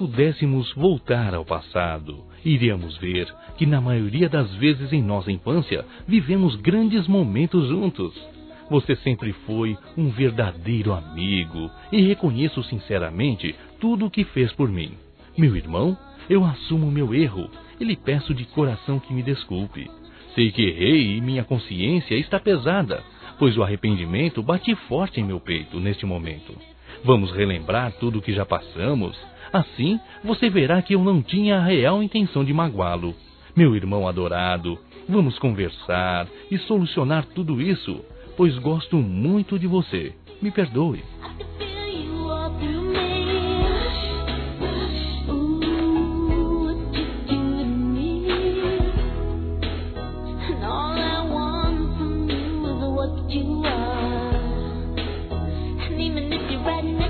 pudéssemos voltar ao passado, iríamos ver que na maioria das vezes em nossa infância vivemos grandes momentos juntos. Você sempre foi um verdadeiro amigo e reconheço sinceramente tudo o que fez por mim. Meu irmão, eu assumo meu erro e lhe peço de coração que me desculpe. Sei que errei e minha consciência está pesada, pois o arrependimento bate forte em meu peito neste momento. Vamos relembrar tudo o que já passamos. Assim, você verá que eu não tinha a real intenção de magoá-lo. Meu irmão adorado, vamos conversar e solucionar tudo isso, pois gosto muito de você. Me perdoe. Even if you're riding